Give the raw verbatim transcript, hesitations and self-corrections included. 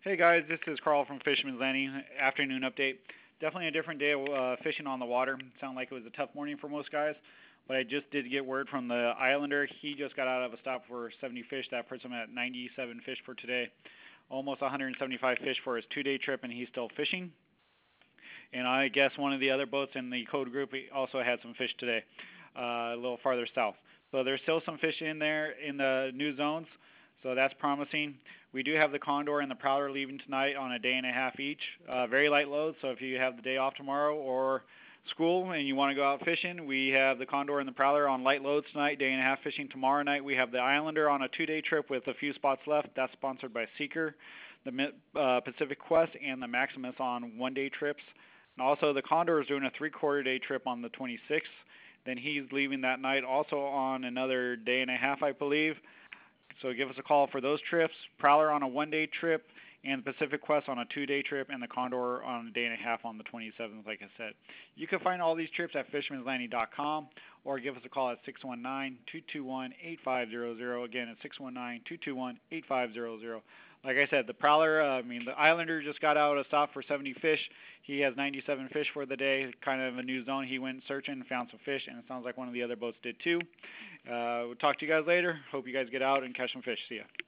Hey guys, this is Carl from Fisherman's Landing. Afternoon update. Definitely a different day of uh, fishing on the water. Sounded like it was a tough morning for most guys, but I just did get word from the Islander. He just got out of a stop for seventy fish. That puts him at ninety-seven fish for today. Almost one hundred seventy-five fish for his two-day trip, and he's still fishing. And I guess one of the other boats in the code group also had some fish today, uh, a little farther south. So there's still some fish in there in the new zones, so that's promising. We do have the Condor and the Prowler leaving tonight on a day and a half each. Uh, very light loads, so if you have the day off tomorrow or school and you want to go out fishing, we have the Condor and the Prowler on light loads tonight, day and a half fishing. Tomorrow night we have the Islander on a two-day trip with a few spots left. That's sponsored by Seeker, the uh, Pacific Quest, and the Maximus on one-day trips. And also the Condor is doing a three-quarter day trip on the twenty-sixth. Then he's leaving that night also on another day and a half, I believe. So give us a call for those trips. Prowler on a one-day trip, and Pacific Quest on a two-day trip, and the Condor on a day and a half on the twenty-seventh, like I said. You can find all these trips at fishermans landing dot com, or give us a call at six one nine, two two one, eight five zero zero. Again, at six one nine, two two one, eight five zero zero. Like I said, the Prowler, uh, I mean, the Islander just got out of stop for seventy fish. He has ninety-seven fish for the day, kind of a new zone. He went searching, found some fish, and it sounds like one of the other boats did too. Uh, we'll talk to you guys later. Hope you guys get out and catch some fish. See ya.